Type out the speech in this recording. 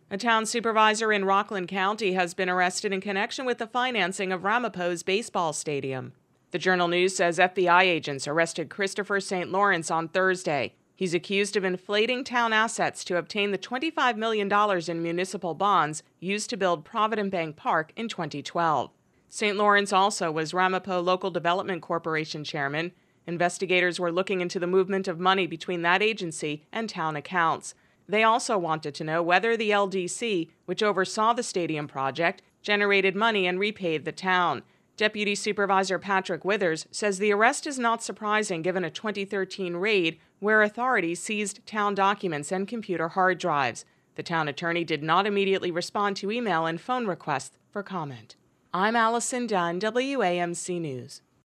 A town supervisor in Rockland County has been arrested in connection with the financing of Ramapo's baseball stadium. The Journal News says FBI agents arrested Christopher St. Lawrence on Thursday. He's accused of inflating town assets to obtain the $25 million in municipal bonds used to build Provident Bank Park in 2012. St. Lawrence also was Ramapo Local Development Corporation chairman. Investigators were looking into the movement of money between that agency and town accounts. They also wanted to know whether the LDC, which oversaw the stadium project, generated money and repaid the town. Deputy Supervisor Patrick Withers says the arrest is not surprising given a 2013 raid where authorities seized town documents and computer hard drives. The town attorney did not immediately respond to email and phone requests for comment. I'm Allison Dunn, WAMC News.